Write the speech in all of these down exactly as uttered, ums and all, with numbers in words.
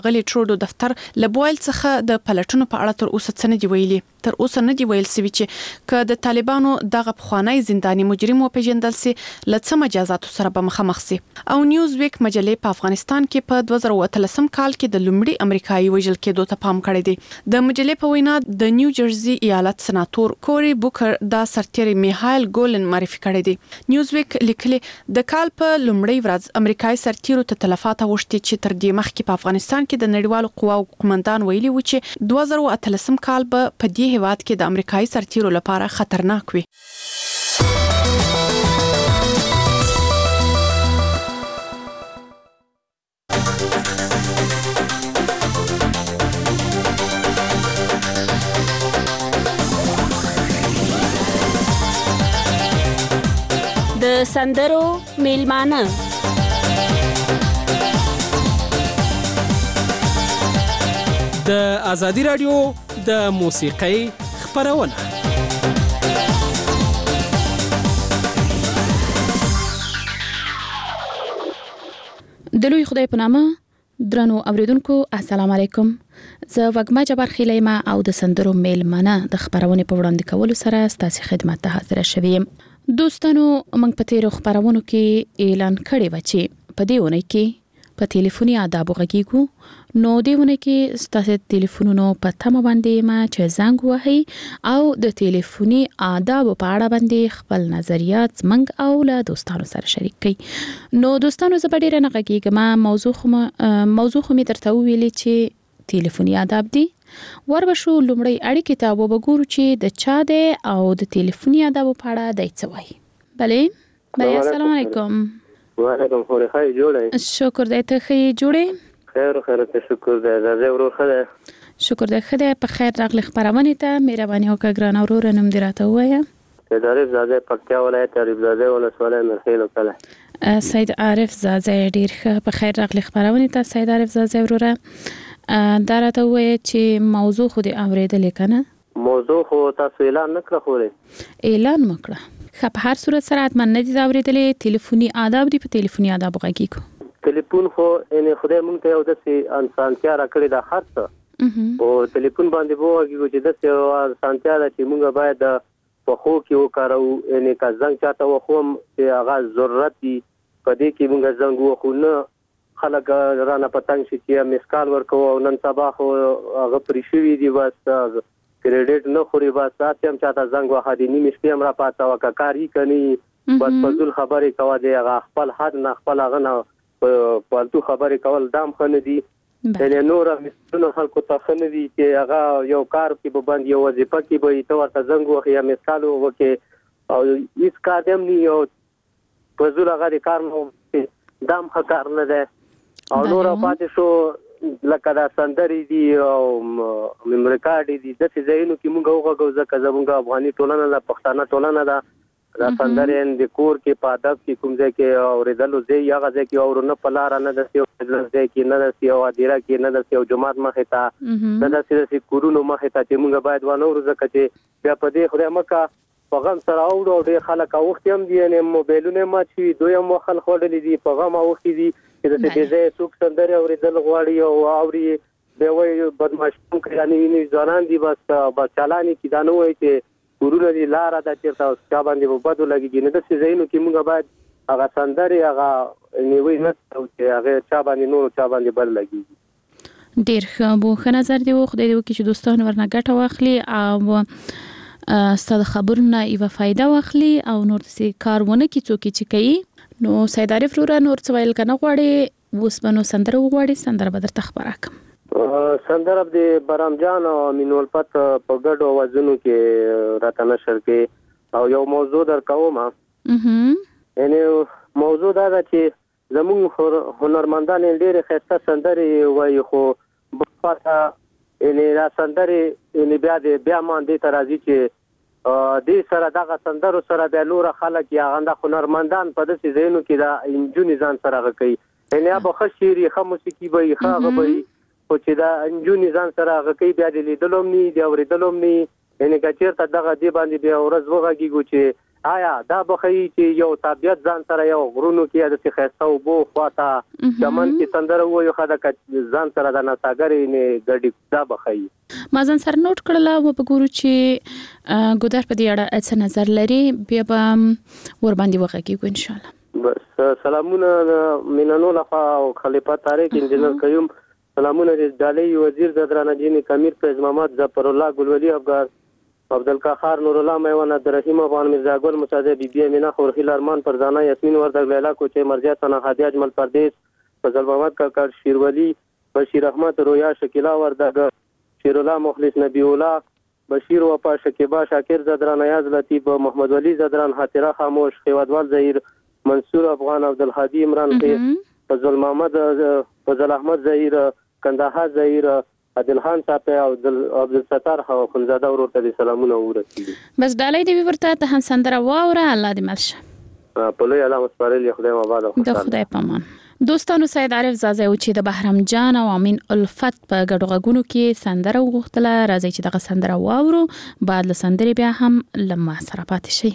غلی ټروډو دفتر لبویل څخه د پلټونو په اړه تر اوسه څه نه دی ویلي. تر اوسه نه دی ویل سوي چې ک د طالبانو دغه پخوانی زنداني مجرم وپیژندل سي لڅ مجازاتو سره به مخامخ سي. او نیوز ویک مجلې په افغانستان کې په دوه زره اتلسم کال کې د لومړي امریکایي وژل کېدو ته پام کړی دی. د مجلې په وینا د نیو جرسي ایالت سناتور کوري بوکر دا سرتیری میهایل ګولن معرفي کړی دی. نیوز ویک لیکلي د کال په لومړۍ ورځ امریکایي سرتیرو ته تلفات اوښتي چې تر دې مخکې په افغانستان کې د نړیوالو قواو قومندان ویلي و چې دوه زره اتلسم کال به په دې هیواد کې د امریکایي سرتیرو لپاره خطرناک وي. د سندرو میلمانه د ازادي رادیو د موسیقۍ خبرونه. د لوی خدای په نامه درنو اوریدونکو السلام علیکم. زه وګما جبار خلیمه او د سندرو میلمانه د خبرونه په وړاندې کولو سره ستاسو خدمت ته حاضر شوم. دوستانو موږ په تیرو خبرونو کې اعلان کړی و چې په دې ونه کې په ټلیفوني آداب غږیږو. نو دیونه کې ستاسو ټلیفونونو په تمه باندې ما چې زنګ وهي او د ټلیفوني آداب په اړه باندې خپل نظریات منګ او له دوستانو سره شریک کړئ. نو دوستانو زه به ډیره نه غږیږم. موضوع خو موضوع خو می درته ویلي چې ټلیفوني آداب دي. وربشو لومړی اړیکې ته وګورو چې د چا دی او د ټلیفوني آداب په اړه دای څه وایي. بله بله السلام علیکم. وعلیکم خوري خای جوړه. شکر دې ته خې جوړه. خیر خیر ته شکر دې زه ورور خله. شکر دې خدای په خیر راغلی خبرونه ته مهرباني وکړه ګران ورور نوم دې راته وایا. سید عارف زاده پکتیا ولایت عارف زاده ولسوالۍ مرخیل کله. سید عارف زاده ډیر ښه په خیر راغلی خبرونه ته سید عارف زاده وروره. دا راته وایي چې موضوع خو دې اوریدلې کنه؟ موضوع خو تاسو اعلان نکړه خو اعلان مکړه. خو په هر صورت سره اتمن نه دي اوریدلې. ټلیفوني آداب دي په ټلیفوني آداب غږیږو. ټلیفون خو ان خدای مونږ ته یو داسې انسانتیا راکړې ده خاصه او ټلیفون باندې وګورئ چې داسې انسانتیا ده چې مونږ باید په خو کې وکړو. ان کا زنګ چاته وخوم چې هغه ضرورت دی په دې کې مونږ زنګ وخو نه خلک رانه پتنګ شي چې مسکال ورکو او نن سبا خو هغه پریشوي دي بس کریډټ نه خوري بس ساتم چاته زنګ وخا دي نیمه شپه هم را پاتہ وکړی کني بس فضل خبرې کوي دی هغه خپل حد نه خپل هغه نه پالتو خبرې کول دام خنه دي. د نور مستونو خلکو ته خنه دي چې هغه یو کار کې به باندې یو وظیفه کې به تو ورته زنګ وخی یا مثال وکي او هیڅ کار دم نه یو فضل هغه کار نو دام خکار نه ده او نور پاتې شو لکه دا سندري دي او ممریکاډي دي د څه زینو کې موږ وګورو ځکه زموږ افغاني ټولنه د پښتانه ټولنه ده دا سندرین د کور کې په ادب کې کوم ځای کې اوریدلو ځای هغه ځای کې اورنه پلار نه د سیو ځای کې نه د سیو ادیره کې نه د سیو جماعت مخه تا نه د سیو کورونو مخه تا چې موږ باید ونه ورځ کته بیا په دې خدای مکه په غم سره اوړو ډېر خلک اوختي هم دي نه موبایلونه ما چې دوی مو خل خورلې دي په غم اوختي دي چې د دې ځای څوک سندره اوریدل غواړي او اوري به وای بدمعشوم کړي نه ځانان دي بس بس چالاني کې دانو وای چې ورونه دي لار د چیرته چا باندې په بدو لګي نه د سيزینو کې موږ باید هغه سندري هغه نیوي نه او چې هغه چا باندې نور چا باندې بل لګي. ډیر ښه بو ښه نظر دی خو د دې کې چې دوستان ورنه ګټه واخلي او ستاسو خبرونه یو فائدہ واخلي او نور څه کارونه کې څوک چې کوي. نو سید عارف رورا نور څه ویل کنه غواړي اوس بنو سندره وغواړي سندره بدر تخبر اکم سندره د برام جان او مینول پت په ګډو وزنو کې راته نشر کې او یو موضوع در کوم اها یعنی موضوع دا ده چې زموږ هنرمندان ډېر خسته سندري وایي خو په یعنی را سندري یعنی بیا د بیا باندې ترازی چې دې سره دغه سندرو سره د لور خلک یا غنده هنرمندان په دې ځینو کې دا انجونی ځان سره کوي یعنی ابو خشيري خه موسیقي به ښه به او چې دا انجونی ځان سره غکې بیا د لیدلوم ني د اوریدلوم ني یعنی کچیر ته دغه دی باندې بیا ورځ وغږیږي چې آیا دا بخی چې یو طبيعت ځان سره یو غرونو کې د ښایسته اوبو خواته چمن کې سندره وایو خدا ځان سره د نڅاګرې نه ګډي دا بخی ما ځان سره نوٹ کړل او په ګورو چې ګودر په دې اړه څه نظر لري بیا به ور باندې وغږیږو ان شاء الله. بس سلامونه مینانو لخوا او خلیفہ طارق انجنیر قیوم سلامونه د ډالۍ وزیر د درانجین کمیر فیض محمد ظفر الله ګلولی افغان عبدالقهار نور الله میوان عبدالرحیم افغان مرزا گل مصادق بی بی امینا خورخیل ارمان فرزانه یاسمین وردگ لیلا کوچه مرزا ثنا هادی اجمل پردیس فضل محمد کاکر شیرولی بشیر احمد رویا شکیلا وردگ شیر الله مخلص نبی الله بشیر وفا شکیبا شاکر زدران ایاز لطیف محمد ولی زدران حاتره خاموش خیوادوال زهیر منصور افغان عبدالهادی عمران خیر فضل محمد فضل احمد زهیر کندهار زهیر عادلخان صاحب او عبدالستار خونزاده ورته د سلامونه ورسېږي. بس ډالۍ دی ورته ته هم سندره واوره الله دې ملشه په لوی الله مسپارل خدای مبارک او د خدای پامان. دوستانو سید عارف زازه او چې د بهرام جان او امین الفت په ګډو غږونو کې سندره وغوښتله راځي چې دغه سندره واورو بعد له سندرې بیا هم لمه سره پاتې شي.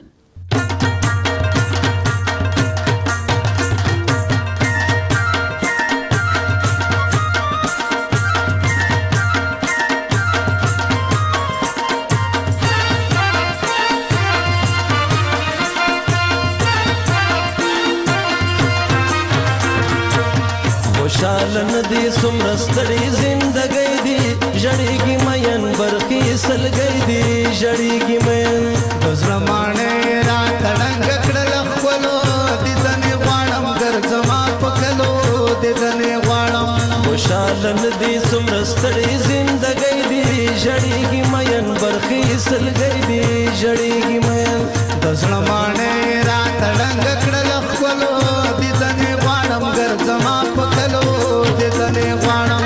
خوشالن دی سمرستړي زندګۍ دی جړېږي مین برخي سلګۍ دی جړېږي مین بزرمانه را تړنګ کړل خپلو د دنې غواړم ګرځما پکلو د دنې غواړم خوشالن دی سمرستړي زندګۍ دی جړېږي مین برخي سلګۍ دی جړېږي مین بزرمانه را تړنګ کړل خپلو د دنې غواړم ګرځما پکلو د دنې غواړم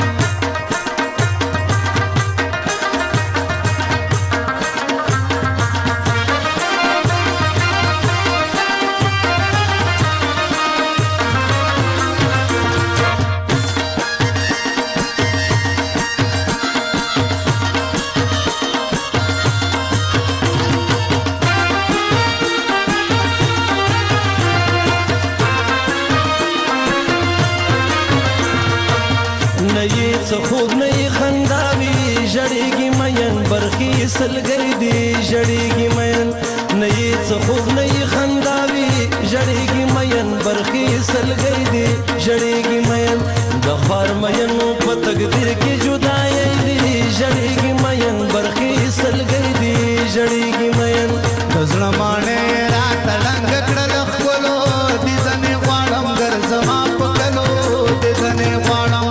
خوب نه خنداوي جړېږي مین برخي سلګۍ دی جړېږي مین نه څه خوب نه خنداوي جړېږي مین برخي سلګۍ دی جړېږي مین د خار مین په تقدیر کې جدای دی جړېږي مین برخي سلګۍ دی جړېږي مین غزلمانه را تړنګ کړل خپلو د دنې غواړم ګرځما پکلو د دنې غواړم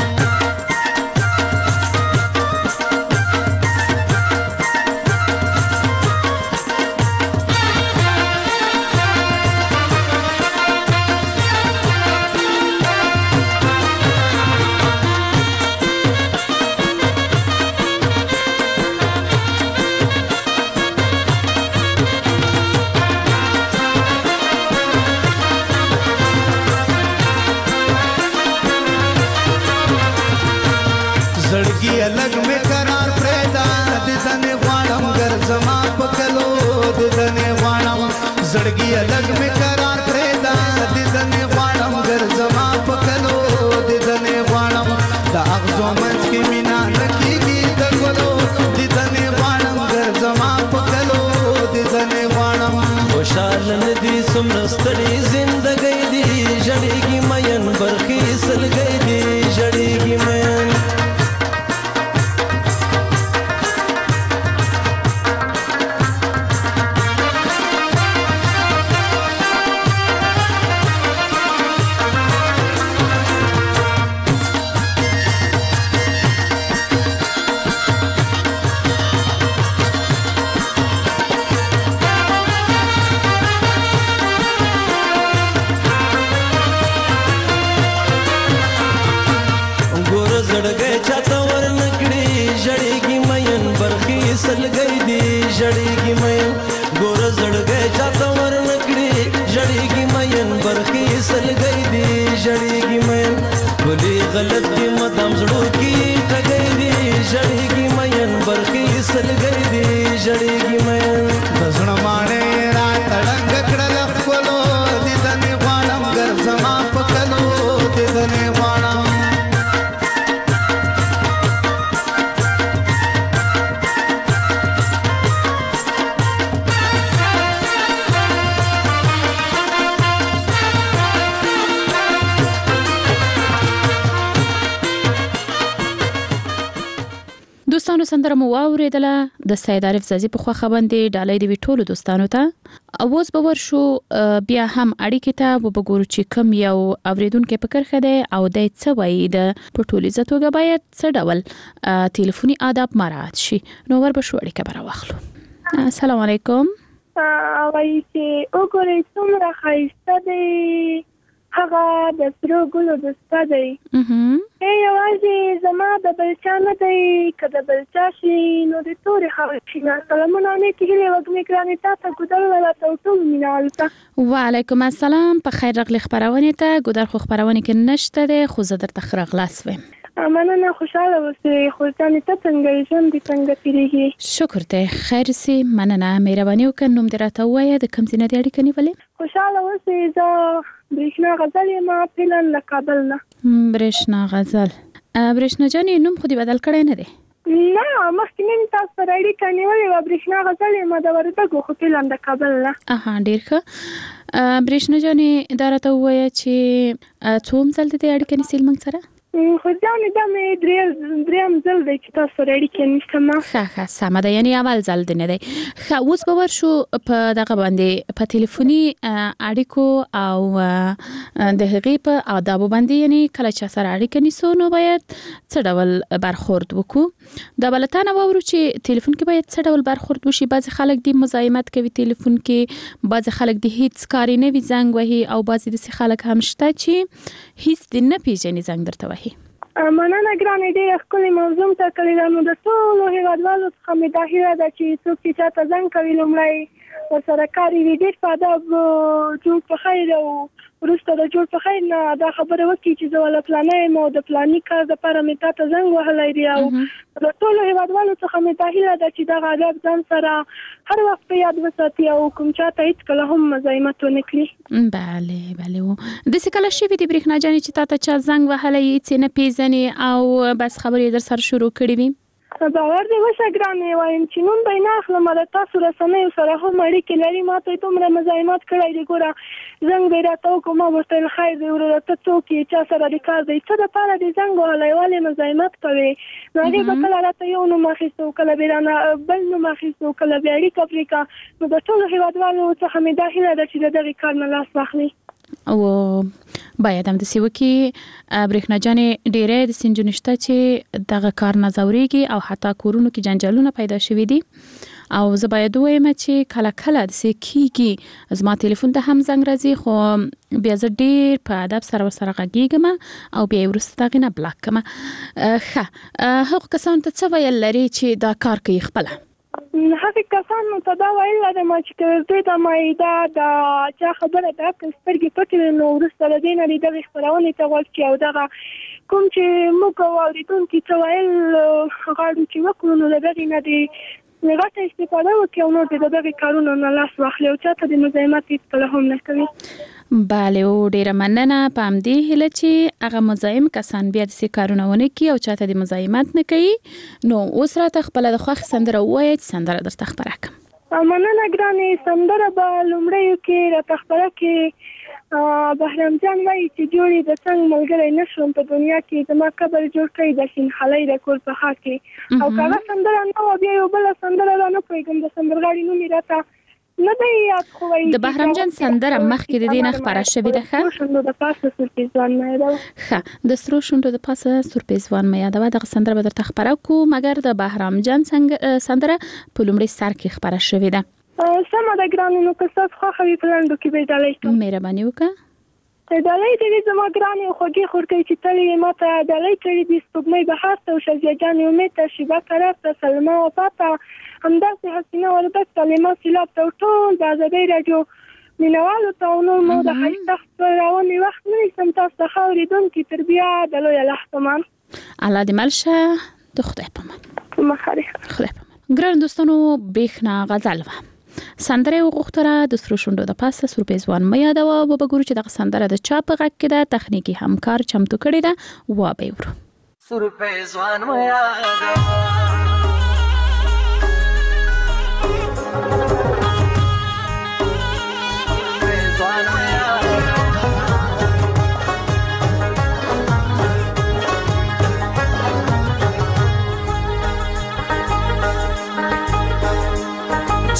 अलग में करार प्रेदा दिदने वाणम गरजमा पकलो दिदने वाणम जड़गी अलग में करार प्रेदा दिदने वाणम गरजमा पकलो दिदने वाणम दा अगजो मंच की मीना नकीगी दगलो दिदने वाणम गरजमा पकलो दिदने वाणम खुशालन दी सुमरस्तड़ी जिंदगी दी जड़ेगी मयन बरखी सलगई दी जड़ेगी मयन सलगई दी जड़ेगी मयन गोर जड़ गए जाता वर नकड़ी जड़ेगी मयन बरखी सलगई दी जड़ेगी मयन बोली गलत की मदम जड़ों की ठगई दी जड़ेगी मयन बरखी सलगई दी जड़ेगी मयन दसण माने रा دوستانو سندره مو واوریدله د سید عارف زازي په خوا خبرې ډالۍ دی ټولو دوستانو ته. اوس به ورشو بیا هم اړیکې ته وګورو چې کوم یو اوریدونکو په کرخه دی او د څه وایي د پټولیزه توګه باید څه ډول ټلیفوني آداب مراعات شي. نو ور به شو اړیکه برا واخلو. السلام علیکم. وایي چې وګورئ څومره ښایسته دی هغه د سرو ګلو دسته دی. ای یوازې زما د بلچا نه دی که د بلچا شي نو د تورې خاورې شي. سلامونه علیکې هیلې وږمې ګرانې تا ته ګودر راته او ټولو مینهوالو ته. وعلیکم السلام. په خیر راغلې خپرونې ته. ګودر خو خپرونې کې نشته دی خو زه درته ښه راغلاست ویم. مننه خوشاله اوسئ. خو ځانې ته څنګه یې ژوند دې څنګه تېرېږي؟ شکر دی خیر سي. مننه مهرباني وکړه. نوم دې راته ووایه د کوم ځای نه دې اړیکه نیولې؟ خوشاله اوسئ. زه برېښنا غزل یم فعلا له کابل نه. برېښنا غزل. برېښنا جانې نوم خو دې بدل کړی نه دی؟ نه مخکې مې تاسو سره اړیکه نیولې وه. برېښنا غزل یم د وردګو خو فعلا د کابل نه. اها ډېر ښه. برېښنا جانې دا راته ووایه چې څوم ځل دې اړیکه نیسئ موږ سره؟ خو ځانې دا مې درېیم ځل دی چې تاسو سره اړیکې نیسم. ښه ښه سمه ده یعنې اول ځل دی نه دی. ښه اوس به ورشو په دغه باندې په تلیفوني اړیکو او د هغې په آدابو باندې یعنې کله چې سره اړیکه نیسو نو باید څه ډول برخورد وکړو. دا به له تا نه واورو چې تلیفون کې باید څه ډول برخورد وشي. بعضې خلک دې مزاحمت کوي تلیفون کې، بعضې خلک دې هیڅ کاري نه وي زنګ وهي او بعضې داسې خلک هم شته چې هیڅ دې نه پېژني زنګ درته وهي. مننه ګرانې ډېره ښکلې موضوع ته کړې ده. نو د ټولو هېوادوالو څخه مې دا هیله ده چې څوک چې چاته زنګ کوي لومړی ورسره کار یې وي ډېر په ادب جوړ په خیر او وروسته د جوړ په خیر نه دا خبره وکړي چې زه والا پلانه یم او د پلاني کار دپاره مې تا ته زنګ وهلی دی. او د ټولو هېوادوالو څخه مې دا هیله ده چې دغه ادب ځان سره هر وخت په یاد وساتي او کوم چاته هېڅکله هم مزاحمت ونه کړي. بله بله. داسې کله شوي دي برېښنا جانې چې تا ته چا زنګ وهلی هېڅ یې نه پېژنې او بس خبرې در سره شروع کړي وي؟ باور دې وشه ګرانې وایم چې نوم به یې نه اخلم د تاسو رسنیو سره هم اړیکې لري. ما ته یې دومره مزاحمت کړی دی. ګوره زنګ به یې راته وکړو ما به ورته ویل خیر دی وروره ته څوک یې چا سره دې کار دی څه دپاره دې زنګ وهلی ولې مزاحمت کوې؟ نو هغې به کله راته یو نوم اخیسته و کله به یې رانه بل نوم اخیسته و کله بیا اړیکه پرې کړه. نو د ټولو هېوادوالو څخه مې دا هیله ده چې د دغې کار نه لاس واخلي. او باید هم داسې وکړي برېښنا جانې ډېری داسې نجونې شته چې دغه کار نه ځورېږي او حتی کورونو کې جنجالونه پیدا شوي دي. او زه باید ووایم چې کله کله داسې کېږي زما تلیفون ته هم زنګ راځي خو بیا زه ډېر په ادب سره ورسره غږېږم او بیا یې وروسته د هغې نه بلاک کړم. ښه هغو کسانو ته څه ویل لري چې دا کار کوي خپله؟ هغې کسانو ته دا ویل لرم چې که دوی ته دا د چا خبره ده که سترګې پټې وي نو وروسته له دې نه دې دغې خپرونې ته غوږ کړي او دغه کوم چې موږ او اورېدونکي څه ویل غواړو چې وکړو نو د دغې نه دې غټه استفاده وکړي او نور دې د دغې کارونو نه لاس واخلي او چاته د مزاحمت هېڅکله هم نه کوي. بله او ډیره مننه په همدې هیله چې هغه مزاحم کسان بیا داسې کارونه ونه کړي او چاته د مزاحمت نه کوي. نو اوس راته خپله د خوښې سندره ووایه چې سندره درته خپره کړم. مننه ګرانې. سندره به لومړیو کې راته خپره کړې. بهرام جان وایي چې جوړې د څنګ ملګری نه شوم په دنیا کې زما قبر جوړ کړی د شین خلی د کور په خوا کې. او که هغه سندره نه وه بیا یو بله سندره را نه پوهېږم د سندرغاړي نوم یې راته نه دی یاد خو وایي د بهرام جان سندره مخکې د دې نه خپره شوې ده. ښه شونډو د پاسه سورپېزوان مه یادوه. ښه د سرو شونډو د پاسه سورپېزوان مه یادوه دغه سندره به درته خپره کړو مګر د بهرام جان سندره په لومړي سر کې خپره شوې ده. سمه ده ګرانې. نو که ستاسو خوښه وي په لنډو کې به یې ډالۍ کړم. مهرباني وکړه. ډالۍ دې زما ګرانې او خوږې خورکۍ چې تل یې ما ته ډالۍ کړې دي. سپوږمۍ بهار ته او شازیه جانې امید ته شیبه قرار ته سلما وفا ته همداسې حسینه وردګ ته لیما سیلاب ته ټول د ازادۍ راډیو مینوالو ته او نور مو د ښایسته خپرونې وخت نه نیسم تاسو ته ښه اورېدونکي تر بیا د لوی الله په امان. الله دې مل شه. د خدای په امان. مخاري خدای په امان. ګران دوستانو برېښنا غزل وه. سندره وغوښتله د سرو شونډو د پاسه سورپېزوان مه یادوه. وبګورو چې دغه سندره د چا په غږ کې ده. تخنیکي همکار چمتو کړې ده. وبه یې ورو. سورپېزوان مه یادوه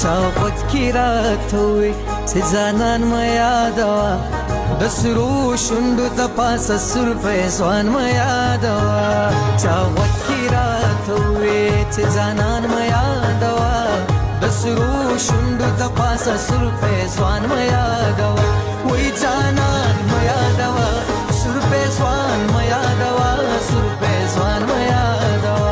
چا وکی راتوي سزانان ما یادوا د سرو شوندو د پاسه سر پیسوان ما یادوا چا وکی راتوي سزانان ما یادوا د سرو شوندو د پاسه سر پیسوان ما یادوا وای جانان ما یادوا سر پیسوان ما یادوا سر پیسوان ما یادوا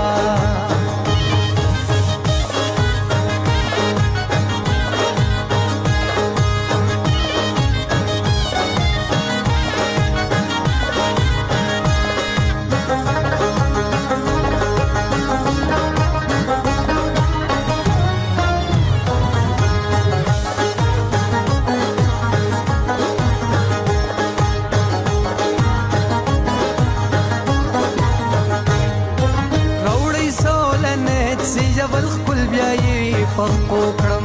پخپو کړم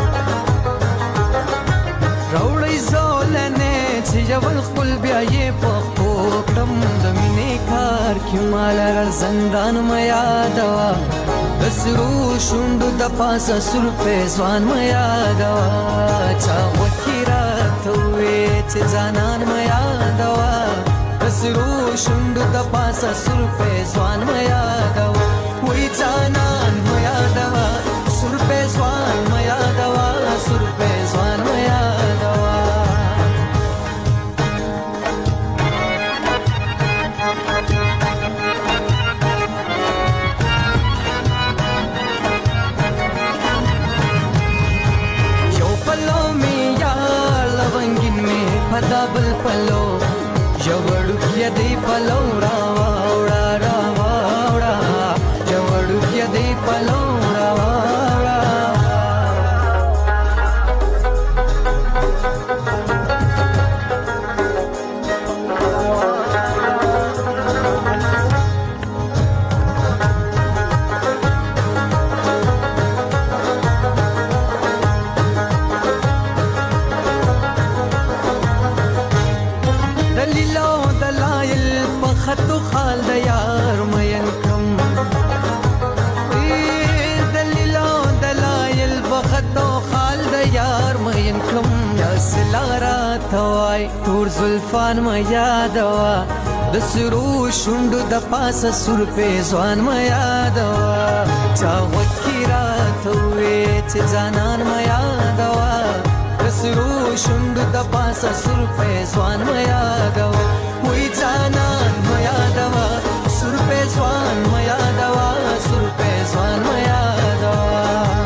راوړی زولنه چې جبل خپل بیا یې پخپو کړم د مینې کار کې مال زندان ما یادوا د سرو شوندو د پاسه سر پیسوان ما یادوا چا وکی راتوي چې ځانان ما یادوا د سرو شوندو د پاسه سر پیسوان ما یادوا وای ځانان ما یادوا سر پیسوان ما یادوا سر پیسوان ما یادوا یو پلو می یا لونگین می پدا بل پلو جوړو کې دی پلو را وړا را وړا جوړو کې دی پلو توای تور زلفان ما یادوا د سرو شوندو د پاسه سر پیسوان ما یادوا چا وکی راتوي چې ځانان ما یادوا د سرو شوندو د پاسه سر پیسوان ما یادوا وای ځانان ما یادوا سر پیسوان ما یادوا سر پیسوان ما یادوا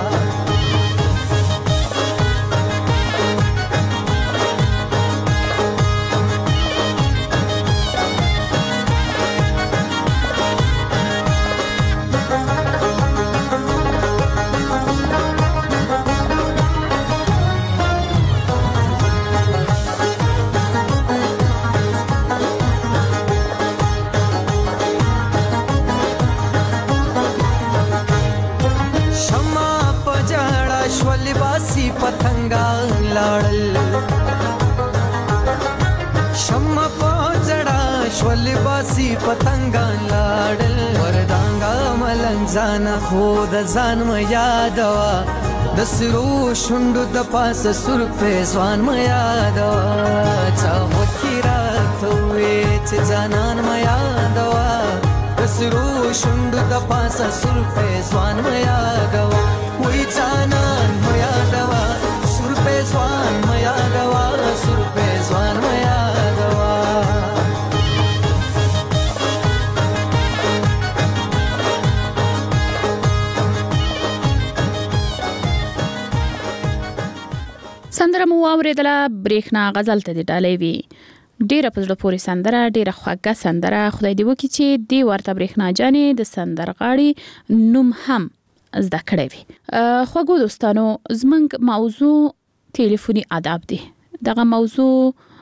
پتنګا لاړل شمع پوجړا شول باسي پتنګا لاړل وردانګا ملنځان خود ځان ما یادوا د سرو شوندو د پاسه سر پیسوان ما یادوا چا وکی راتوي چې ځانان ما یادوا د سرو شوندو د پاسه سر پیسوان ما یادوا وای ځانان ما یادوا سر پیسوان ما یادوا سر پیسوان ما یادوا سندره مو اوریدله برېښنا غزل ته دی ډالۍ وی ډیره په زړه پورې سندره ډیره خوږه سندره خدای دی وکړي چې دی ورته برېښنا جانې د سندرغاړي نوم هم زده کړی وي. خوږو دوستانو زمنګ موضوع ټلیفوني آداب دی. دغه موضوع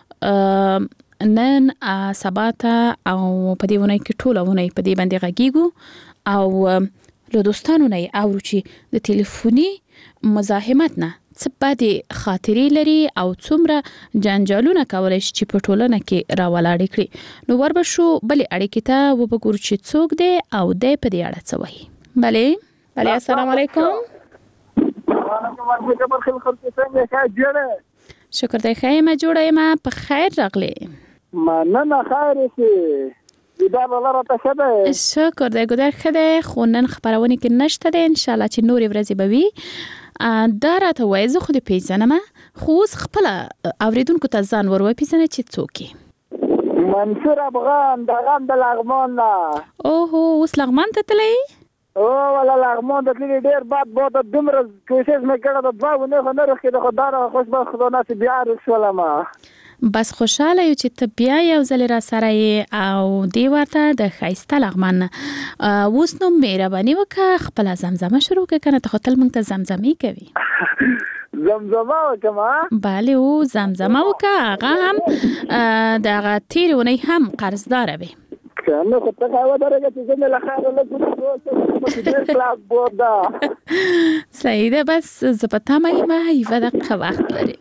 نن سبا ته او په دې ونه کې ټوله ونه په دې باندې غږیږو او له دوستانو نه اورو چې د ټلیفوني مزاحمت نه څه باندې خاطرې لري او څومره جنجالونه کولای شي چې په ټولنه کې راولاړ کړي. نو وربشو بلې اړیکې ته وګورو چې څوک دی او دی په دې اړه څه وایي. بله بله السلام علیکم. مرحبا برخل خلق څنګه ښه جوړه شکر دی خیر ما جوړه ما په خیر راغلی ما نه نه خیر شي دا لاره ته ښه ده شکر دی ګودر ښه دی خو نن خبرونه کې نشته دی ان شاء الله چې نورې ورځې به وي دا راته وایي زه خو دې پیژنم خو اوس خپله اورېدونکو ته ځان ور وپېژنه چې څوک یې منصور افغان د غم د لغمان نه اوهو اوس لغمان ته تللی او ولا لغمان ته تللی ډېر باد باد دومره کوشش مې کړی د دوه ونې خو نه رخېده خو دا خوشبخت خداناسې بیا رسولم بس خوشحاله یو چې ته بیا یو ځل را سره یې او دې ورته د ښایسته لغمان نه اوس نو مهرباني وکړه خپله زمزمه شروع کړه که نه ته خو تل موږ ته زمزمې کوي زمزمه وکړم بله او زمزمه وکړه هغه هم د هغه تېرې اونۍ هم قرضداره وي نه خو ته خو ودرېږه چې زه مې له ښاره لږ ډېر کلاس بورډ ده صحیح ده بس زه په تمه یم یوه دقیقه وخت لري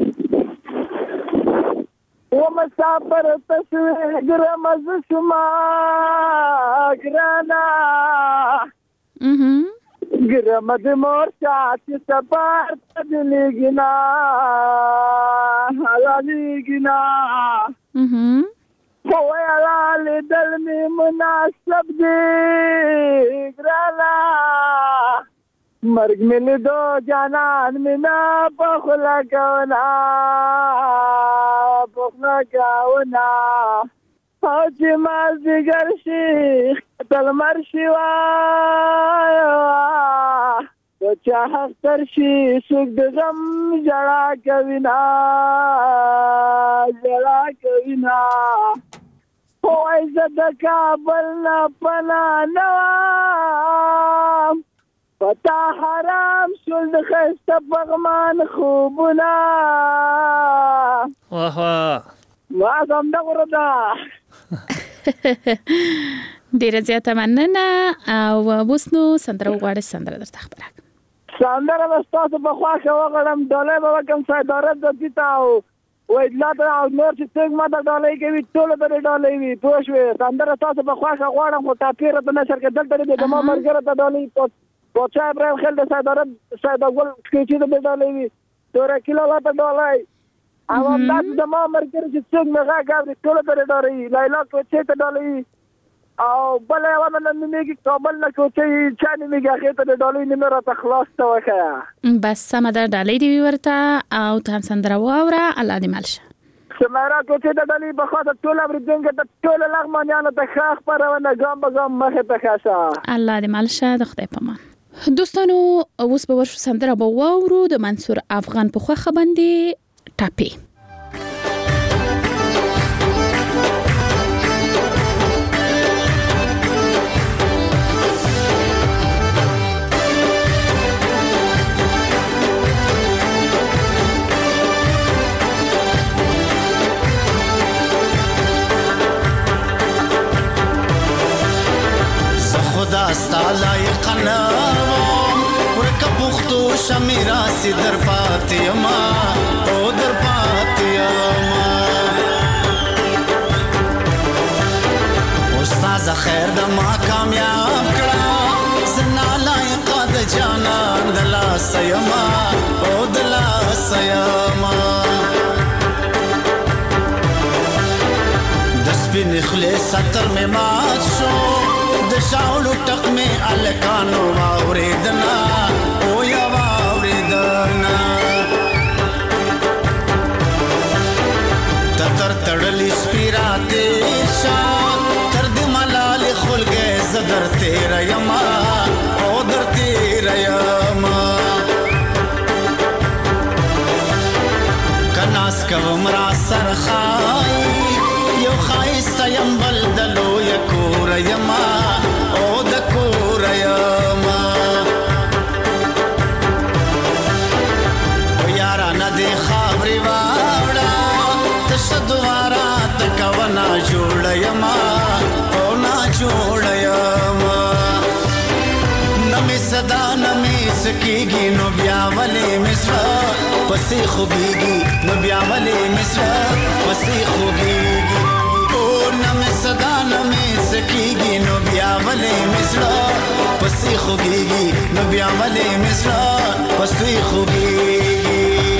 و مسافر ته شوې ګرمه زه شومه ګرانه ګرمه د مور چا چې سفر ته دې لېږي نه حلالېږي نه خو ویله لیدل مې مناسب دی ګرانه مرګ مې لیدو جانان مې نه په خوله کوونه په خوله کوونه او چې مازدیګر شي ته لمر شي وایه که چا حق تر شي څوک د غم ژړا کوي نه ژړا کوي نه خو وایي زه د کابل نه پناه نه وم پتا حرام شول د ښایسته پغمان خوبونه ما همدغه ده ډېره زیاته مننه او اوس نو سندره وغواړئ سندره درته خبره سندره به ستاسو په خوښه وغواړم ډالۍ به وکړم صدارت دتي ته او ویډلا ته او نور چې څوک ما ته ډالۍ کوي ټولو ته دې ډالۍ وي پوه شوې سندره ستاسو په خوښه غواړم خو ټاپې راته نشر کې دلته دې زما ملګرو ته ډالۍ پوچا ابراهیم خیل د صدارت سیدګل کېچي ته دې ډالۍ وي توره کیلو ته ډالۍ او همداسې زما ملګري چې څوک مې غږ اوري ټولو ته دې ډالۍ وي لیلا کوچۍ ته ډالۍ او بله یوه مې نومېږي کابل نه کوچۍ چا نومېږي هغې ته د ډالۍ نومې راته خلاص ته وښیه بس سمه ده ډالۍ دې وي ورته او ته هم سندره واوره الله دې مل شه سمیرا کوچۍ د ډالۍ په خاطر ټول اورېدونکو ته ټولو لغمانیانو ته ښه خپرونه ګام به ګام مخې ته ښه شه الله دې مل شه د خدای په امان دوستانو اوس به ورشو سندره به واورو د منصور افغان په خوښه باندې ټاپې خدا ستالای قناوم ورکه پختو شمیرا سی در پاتیما او در پاتیما استاد خیر د ما کامیاب کړه زنا لایق د جانان د لاس یما او د لاس یما د سپین خلیص ستر می مات شو د شاولو ټق مې الکانو واوریدنا او یا واوریدنا تر تړلی سپیراته شان تر دې ملال خلګې زدر تیر یما او در تیر یما کناس کوم را سرخای یو خایست یم بلدلو یکور یما او د کور یما او یارا ندی خبري واوړه تشدوارا تکونا جوړ یما او نا جوړ یما نمی صدا نمی سکیږي نو بیا ولې مصر پسې خوږيږي نو بیا ولې مصر پسې خوږيږي نم صدا نم سکیږي نو بیا ولې مزړه پسې خوږېږي نو بیا ولې مې زړه پسې خوږېږي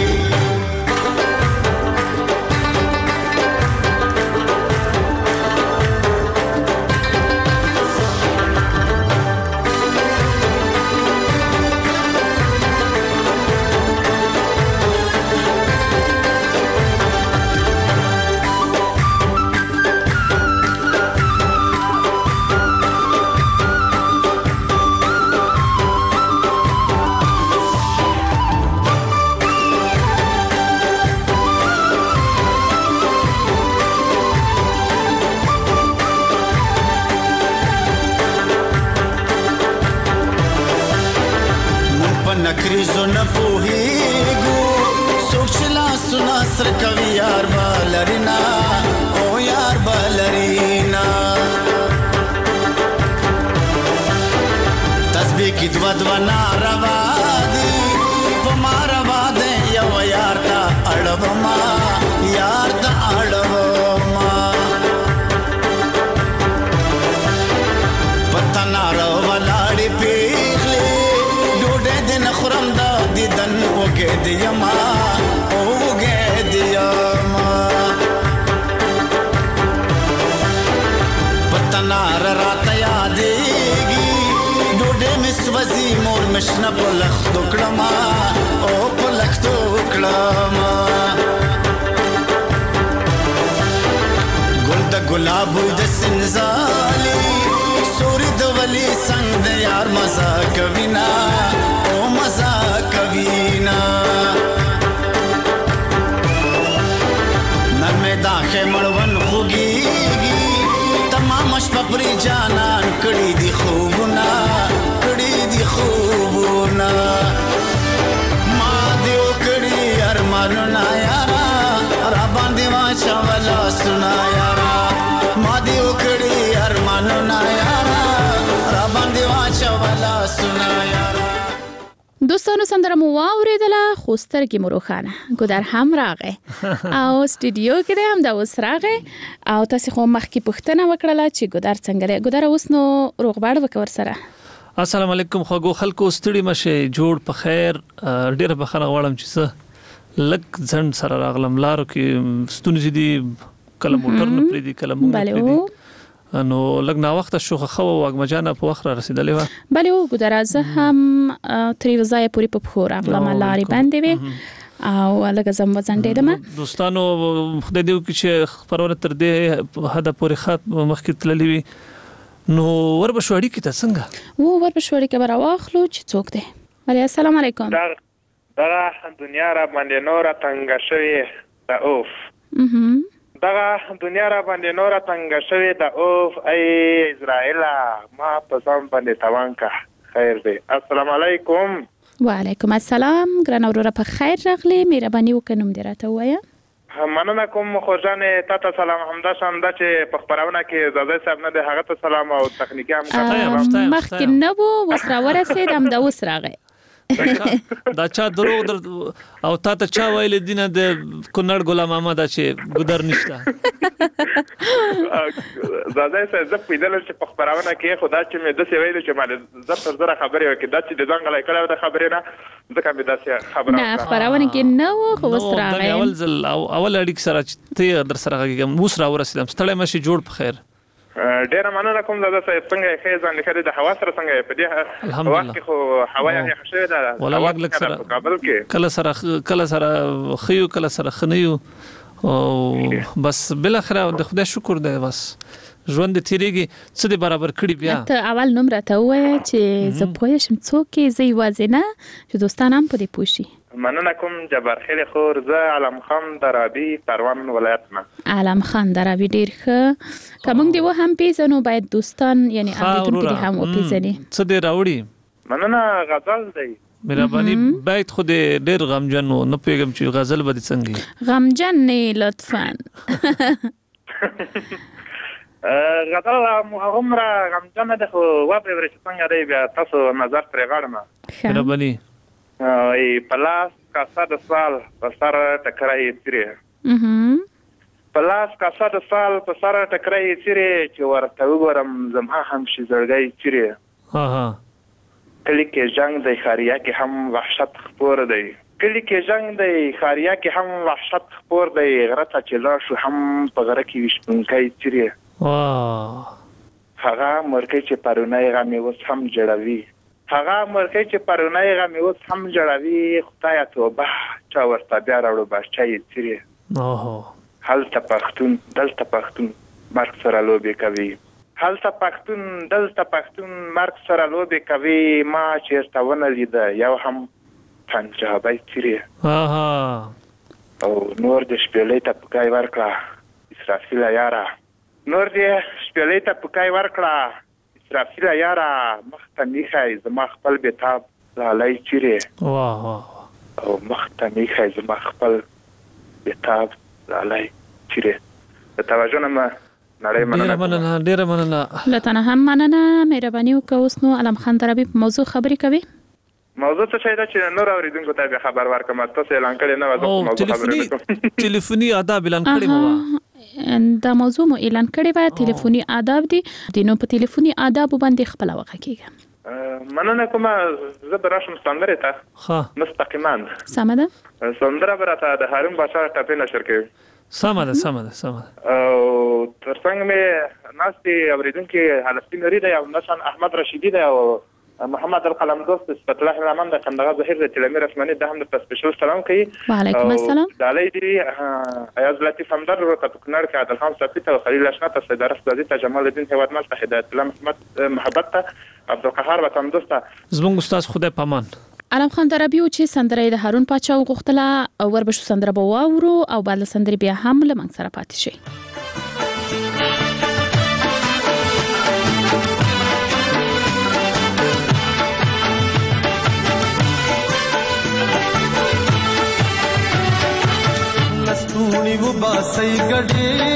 نکریزو نپوهیگو سوک چلا سنا سر کوي یار بالرینا او یار بالرینا تسبیح کی دو دو ناروا دی پما روا دی یو یار تا اڑوما یار تا اڑوما پتا ناروا لاڑی پیغلی خرم دا دیدن اوگه دیما اوگه دیما پتنار رات یادیگی ڈوڈے مسوزی مور مشنا پلخ دکڑما او پلخ دکڑما گل دا گلابو دا سنزالی سوری دا ولی سنگ دا یار مزا کوینا مزا کبینا نرمه داخه مړون خوږیږي تمام شپه پرې جانان کړي دي خوبونه کړي دي خوبونه ما دیو کړي ارمانونه یارا را باندې واچولا سنا یارا ما دیو کړي ارمانونه یارا را باندې واچولا سنا یارا دوستانو سندره مو واوریدله خو سترګې مو روښانه ګودر هم راغی او سټوډیو کې دی هم دا اوس راغی او تاسو خو مخکې پوښتنه وکړله چې ګودر څنګه دی ګودر اوس نو روغبړ وکړ سره السلام علیکم خوږو خلکو ستړي مشه جوړ په خیر ډیر بخښنه غواړم چې څه لک ځند سره راغلم لارو کې ستونزې دي کله موټر نه پریدي کله مونږ نه پریدي نو لږ نا وخت شو خو واګمجانه په وخت را رسیدلې و بله و ګودر زه هم تری وزای پوری په خور خپل ملاري باندې وي او لږ زم وځنډېدم دوستانو خدای دې وکړي چې خبرونه تر دې هدا پوری خات مخکې تللې وي نو وربشوړی کې ته څنګه و وربشوړی کې برا واخلو چې څوک دی علي السلام علیکم دا دا دنیا را باندې نور تنګ شوی دا اوف دغه دنیا را باندې نور تنګ شوی دا اوف ای اسرائیل ما په ځم باندې توانکا خیر دی السلام علیکم وعلیکم السلام ګران اورور په خیر راغلی مهرباني وکړم دې راته وایا مننه کوم خو ځانې تاسو سلام همدا شم دا چې په خبرونه کې زاده صاحب نه د هغه ته سلام او تخنیکی هم مخکې نه وو وسره ورسید هم دا وس راغی دا چا دروغ در او تا ته چا ویل دینه د کونړ غلام محمد چې ګدر نشته زاده صاحب زه پیدل چې په خبرونه کې خدا چې مې د څه ویل چې مال زه تر زره خبرې وکړه دا چې د ځنګل کړه د خبرې نه ځکه مې دا څه خبره نه خبرونه کې نه وو خو وسره راغی اول ځل اول اړیک سره ته در سره غږم وسره ورسېدم ستړی مشي جوړ په خیر ډیر مننه کوم زاده صاحب څنګه ښه ځان لیکره د هوا سره څنګه په دې وخت کې خو هوا یې ښه ده ولا لګ لګ سره کله سره کله سره خيو کله سره خنيو او بس بل اخره د خدای شکر دی بس ژوند تیریږي څه دې برابر کړی بیا ته اول نمبر ته وای چې زه پوه شم څوک زی وازنه چې دوستان هم په دې پوښي مننه کوم جبار خیل خور زه علم خان درابي پروان ولایت نه علم خان درابي ډیر ښه کوم دی و هم پیژنو باید دوستان یعنی اوریدونکو هم و پیژني څه دې راوړي مننه غزل دی مهرباني باید خو دې ډیر غمجن نه پیغام چې غزل به څنګه غمجن نه لطفا غزل عمره غمجن ده خو و به ورته څنګه دی بیا تاسو نظر پرې غاړم مهرباني ای پلاس کاسا د سال په سر ټکرای تیری پلاس کاسا د سال په سر ټکرای تیری چې ورته وګورم زما هم شي زړګي تیری ها ها کلی کې جنگ د خاریا کې هم وحشت خپور دی کلی کې جنگ د خاریا کې هم وحشت خپور دی غره ته چې لا شو هم په غره کې وشپونکای چیرې واه هغه مرکه چې پرونای غمي وس هم جوړوي هغه مرکه چې پرونای غمي وس هم جوړوي خدای توبه چا ورته بیا راوړو بچای چیرې اوه هلته پښتون دلته پښتون مرګ سره لوبي کوي هلته پښتون دلته پښتون مرګ سره لوبي کوي ما چیرته ونه لید یو هم پنجابی چیرې اها او نور د شپېلې ته پکای ورکړه اسرافیل یارا نور دې شپېلې ته پکای ورکړه اسرافیل یارا مخته میخای زما خپل بیتاب لالای چیرې واه واه او مخته میخای زما خپل بیتاب لالای چیرې د توجه نه نړۍ مننه ډیر مننه ډیر مننه لته هم مننه مهرباني وکړه. اوس نو علم خان درابي په موضوع خبرې کوي. موضوع څه شي دا چې نور اوریدونکو ته خبر ورکړم تاسو اعلان کړی نه وځو موضوع خبرې کوم ټلیفوني آداب اعلان کړی مو دا موضوع مو اعلان کړی و ټلیفوني آداب دي د نو په ټلیفوني آداب باندې خپل وخت کیږي. مننه کوم زه براشم سندره ته ها مستقیما سمده سندره برته د هارون باشا ټاپه نشر کوي سمده سمده سمده او ترڅنګ مې ناستي اوریدونکو حلفي نری دی او نشان احمد رشیدی دی او محمد القلم دوست صفت الله الرحمن د کندهار ظهیر د تلمیر رسمنی د هم د سپیشل سلام کوي. وعلیکم السلام. د علی دی ایاز لطیف همدر ورته کنار کې عادل خان صفی ته خلیل اشنا ته سید رسول ته جمال الدین هواد مل ته هدایت الله محمد محبت ته عبدالقهار وطن دوست زموږ استاد خدای پامان علم خان درابي چې سندره د هارون پاچا وغوښتله او وربشو سندره به واورو او بعد سندره بیا هم لمنځ سره پاتې شي. لستونی و باسی گڑی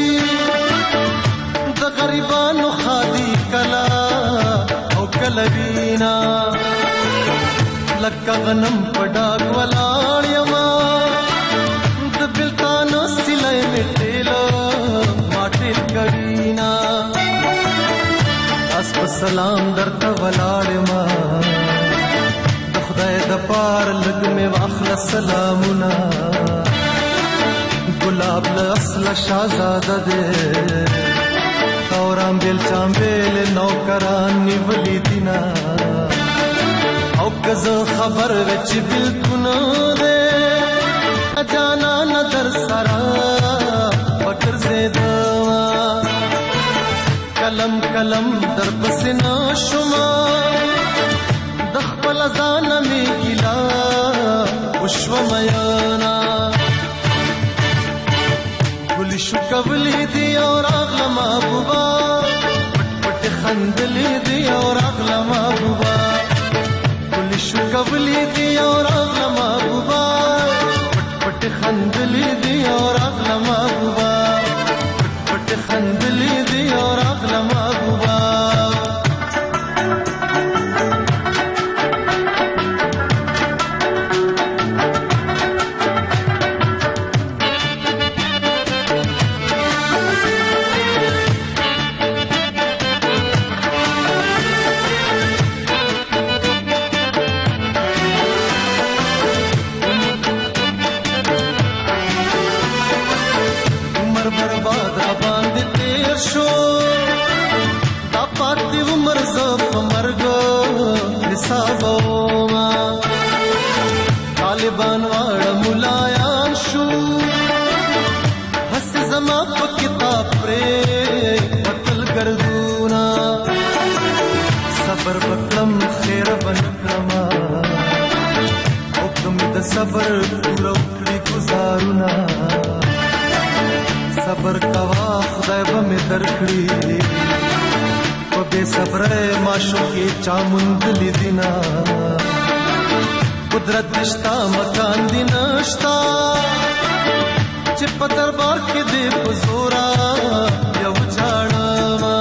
گئی د غریبانو خادی کلا او کلوینا لکه غنم پډاګ ولاړ یما د بلتانو سلای میټیلو ماټیل کړینا اس په سلام درته ولاړ یما د خدای د پار لګ می واخل سلامونه ګلاب له اصل شاهزاده دې اورام بل چامبل نوکران نیولی دینا او کزه خبر وچ بالکل دے جانا نظر سرا فکر زیدا کلم کلم در پسنا شما دخل ازان می گلا وشو میانا گل شو قبلی دی اور اغلا محبوبا پٹ خندلی دی اور اغلا محبوبا شو قبلی دی اور اغلا محبوبا پٹ پٹ خندلی دی اور اغلا محبوبا پٹ پٹ خندلی دی اور اغلا محبوبا طالبان واړه ملایان شو هس زما په کتاب پرې قتل ګرځونا صبر وکړم خیر بنکما حکم د صبر پورا کړی گزارونا صبر کوا خدای به مې درکړي په بے صبر معشوقې چا مونږ لیدینا قدرت نشتا مکان دی نشتا چې په دربار کې دې پزورا یو چاړما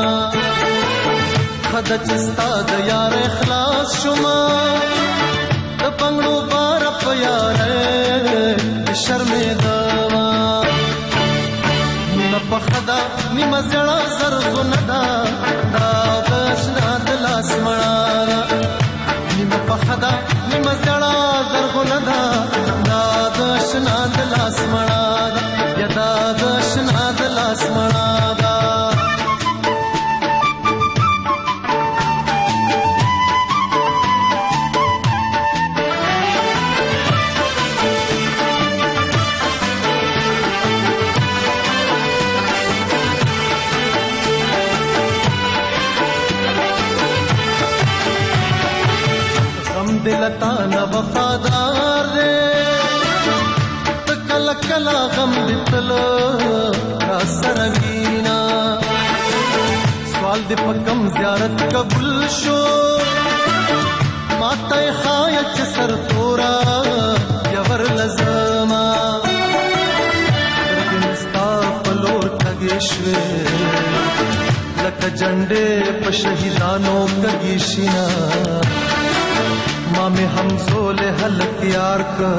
خدای چې ستا د یار اخلاص شوما د پنګړو بار په یار شرمېدا نیمه په خدا نیمه زړه زر غندا دا بشنا د لاس مړه دلتا نه وفادار دے تکل کلا غم دتل را سروینا سوال دې پکم زیارت قبول شو ماته خایچ سر تورا یور لزما درنستا پلور کګیشوي لکه جنډې په شهیدانو کګیشینا ما مې همزول هلک یار ک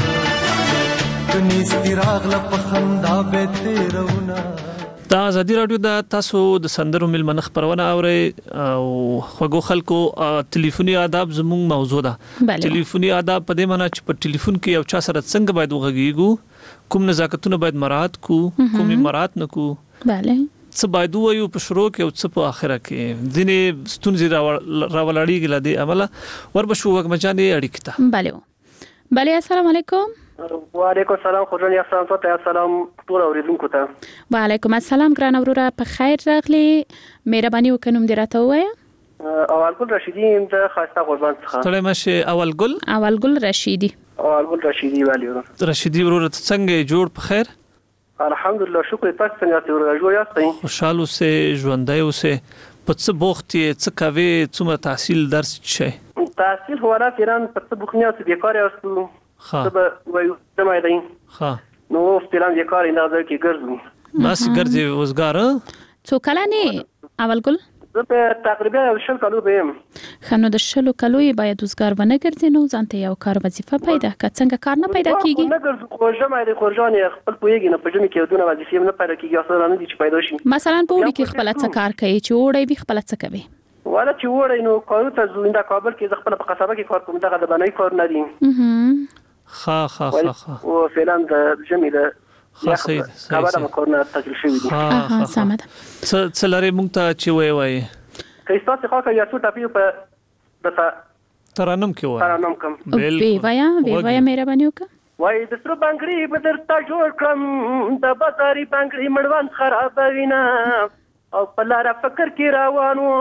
دني استراغ لپخندا به تیرونه. دا ازادي رادیو دا تاسو د سندرو ملمنه خبرونه اوري او خوګو خلکو ټلیفوني آداب زموږ موضوع ده. ټلیفوني آداب په دې معنی چې په ټلیفون کې یو چا سره څنګه باید وغږیږو، کوم نزاکتونه باید مراعات کو، کوم مراعات نکو. bale څه باید وایو په شروع کې او څه په اخره کې ځینې ستونزې راولړیږي لدی عمله وربشو وګمجانې اړیکه ته. bale bale السلام علیکم. وعلیکم السلام خورجان احسان ته السلام ټول اوریدونکو ته. وعلیکم السلام ګران وروره په خیر راغلی مهرباني وکړم دې راته وایه. اول ګل رشیدی ام ته خاصه قربان څخه. ستړی مشه اول ګل اول ګل رشیدی. اول ګل رشیدی والی رشیدی وروره څنګه جوړ په خیر؟ الحمدلله شکر تاسو څنګه یاست ورغه جوړ یاست؟ خوشاله اوسه ژوندۍ اوسه په څه بوخت څه کوي څومره تحصیل درس شي؟ تحصیل هو را فیران په څه بوخنیا څه بیکار یاستو. ها سبا وایو سمای دی. ها نو فیران بیکار نه ځکه کې ګرځو. بس ګرځي وزګار. څو کله نه اول ګل؟ زه په تقریبا شل کالو بیم. خنو د شلو کالو یې باید وزګار ونه ګرځي نو ځانته یو کار وظیفه پیدا کړه. څنګه کار نه پیدا کیږي؟ نه ګرځو خو جمع دی خورجان خپل پویږي نه په جمع کې دونه وظیفه نه پیدا کیږي اصلا نه دي چې پیدا شي. مثلا په وړي کې خپل څه کار کوي چې وړي به خپل څه کوي. ولا چې وړي نو کارو ته زوینده کابل کې خپل په قصبه کې کار کوم دغه د بنای کار نه دي. خا خا خا خا او فعلا د جمع ده خاصه کابل ما کار نه تجربه شوی دي. ها سمه ده. څه لري مونږ ته چې وای وای کیسه څه خاطر یا څه ټاپیو په دتا ترانم کې وای ترانم کوم وی وایا وی وایا مهرباني وکړه. وای د سر بنگړي بدر تا جوړ کړم د بازاري بنگړي مړوان خرابوینا او په لار فکر کې روانو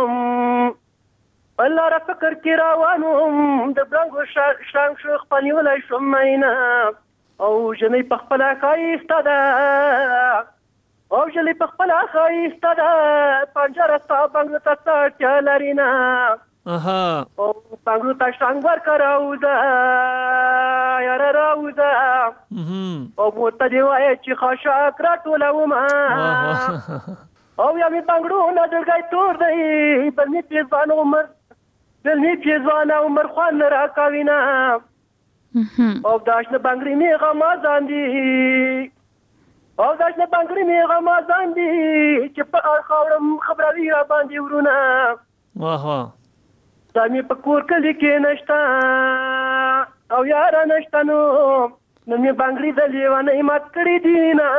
په لار فکر کې روانو د بلنګو شانګ شو خپل ولای شو مینا او جنې په خپل کای استاده او جلی په خپل خایسته ده پنجره ستا بنګلو ته څټیا لرینا اها او بنګلو ته شانګ ورکه راوځه یاره راوځه او ورته دې وایه چې خاشاک راټولومه او یا مې بنګړو نه ډلګی تور دی بل مې پیزوان عمر بل مې پیزوان عمر خوان نه راکوینه او داشنه بنګړي مې غمازان دي او داشنه بنگړي مې غمازان دي چې په خاورم خبروي را باندې ورونه واه واه دا مې په کور کلی کې نشته او یار نشته نو نو مې بنگړي د لیوانې مات کړې دي نه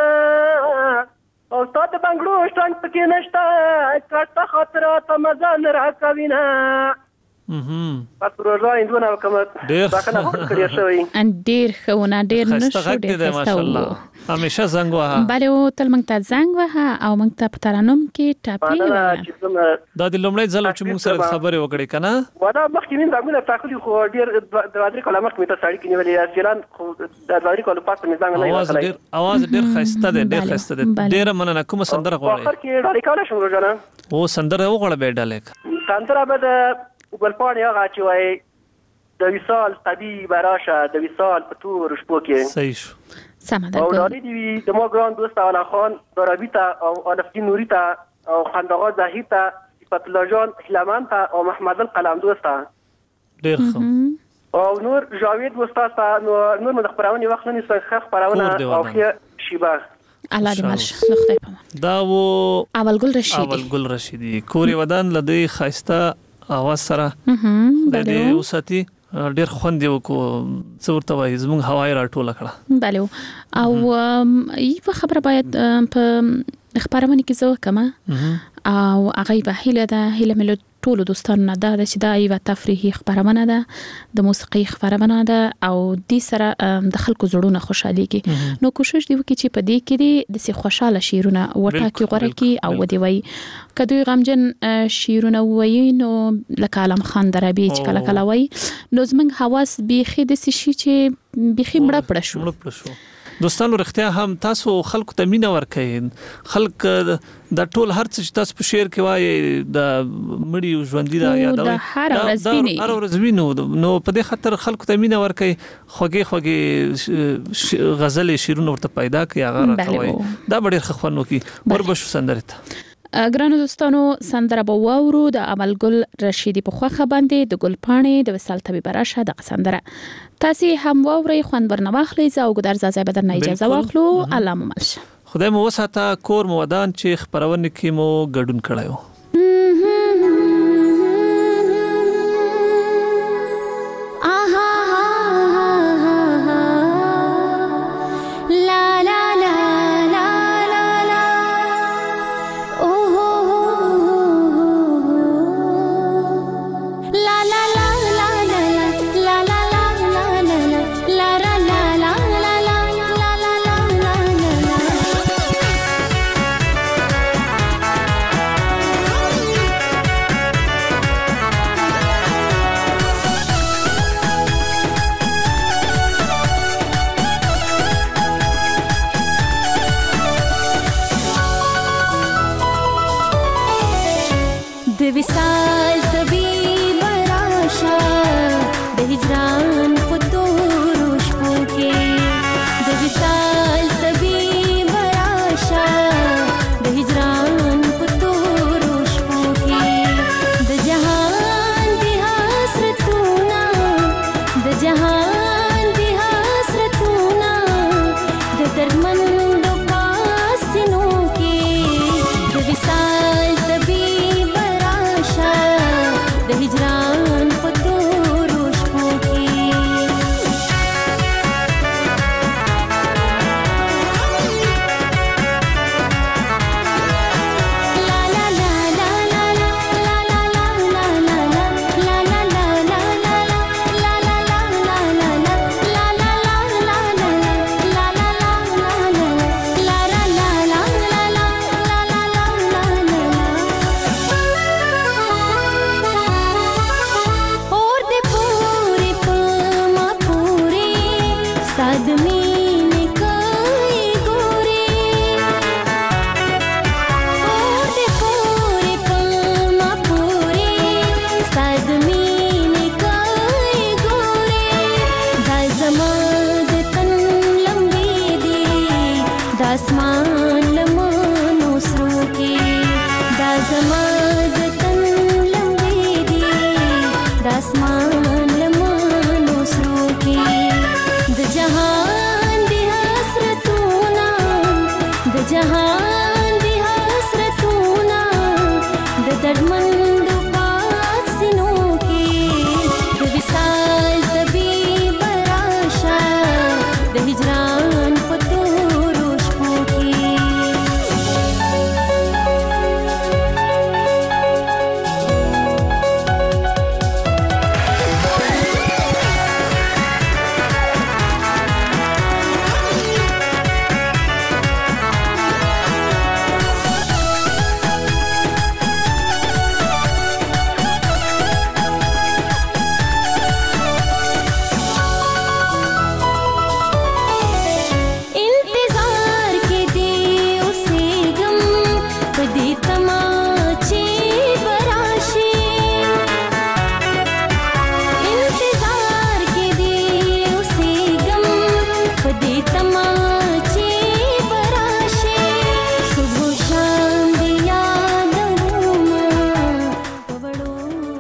او تاسو بنگړو شتان پکې نشته کاټه خاطرات مزه نه راکوینه مهم پس روزا اندونه کوم دا کنه هو کړی شوی ان ډیر خونه ډیر نشو ډیر ماشاءالله همیشه زنګ وها bale او تل مونږ ته زنګ وها او مونږ ته پترانم کې ټاپي دا د لومړی ځل چې مونږ سره خبرې وکړې کنه ودا مخکې من زنګونه تاخلي خو ډیر د وادري کله مخکې ته سړی کې نیولې ځلان خو د وادري کله پاتې مې زنګ نه یې اواز ډیر خسته ده ډیر خسته ده ډیر مننه کوم سندره غواړي اخر کې ډالې کاله شو روزانه او سندره وغواړه به ډالې سندره به وګلپاڼې هغه چې وای د وصال طبي براشه د وصال په تور شپو کې صحیح شو سم ده او لاري دی د مو ګران دوست والا خان درابیتا او الفدین نوریتا او خندقه زاهیتا صفت الله جان حلمانتا او محمد القلم دوستا ډیر ښه او نور جاوید استاد نور نور مخبرونه وخت نه څه خبرونه او خیر شیبه الله دې مالش لخته پم دا و اول ګل رشیدی اول ګل رشیدی کوري ودان لدی خاصه اواز سره د دې اوساتي ډیر خوند یو کو څورته وای زموږ هواي راټوله کړه bale او یو خبره باید په خبرونه کې زو کما او هغه به هله ده هله ملو ټولو دوستانو نه دا چې دا یو تفریحي خبرونه ده د موسیقي خبرونه ده او د سره د خلکو زړونه خوشاليږي نو کوشش دی وکړي چې په دې کې د سي خوشاله شیرونه وټا کې غوړه کې او ودی وای کدوې غمجن شیرونه وای نو لکه علم خان دربي چې کله کله وای نو زمنګ حواس بيخي د سي شي چې بيخي مړه پړ شو دوستانو رښتیا هم تاسو خلکو ته مینه ورکړئ خلک د ټول هر څه چې تاسو په شعر کې وایي د مړي ژوندۍ دا یادوي دا هر ورځ هر ورځ وینو نو په دې خاطر خلکو ته مینه ورکړئ خوږې خوږې غزل شعرونه ورته پیدا کړئ هغه راوي دا ډېر خفنو کې وربشو سندره ته ګرانو دوستانو سندره به واورو د عملګل رشیدي په خوخه باندې د ګلپاڼې د وصال طبيب راشه د سندره تاسو هم واوري خوند ورنواخلی زه او ګدر زازه بدن اجازه واخلو الله مو ملشه خدای مو وساته کور مو ودان چې خبرونه کې مو ګډون کړایو